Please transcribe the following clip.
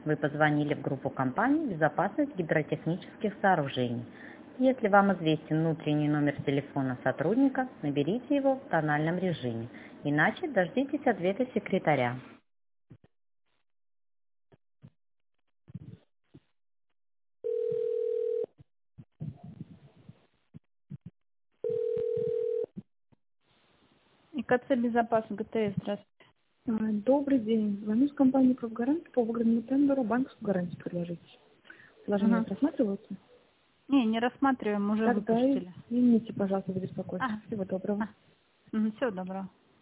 Вы позвонили в группу компании «Безопасность гидротехнических сооружений». Если вам известен внутренний номер телефона сотрудника, наберите его в тональном режиме, иначе дождитесь ответа секретаря. ИКЦ «Безопасность», ГТС, здравствуйте. Добрый день. Звоню с компании «Профгарант» по выгодному тендеру банковскую гарантию предложить. Предложения рассматриваются? Не рассматриваем, уже Тогда выпустили. извините, пожалуйста, за беспокойство. Ага. Всего доброго. Всего доброго.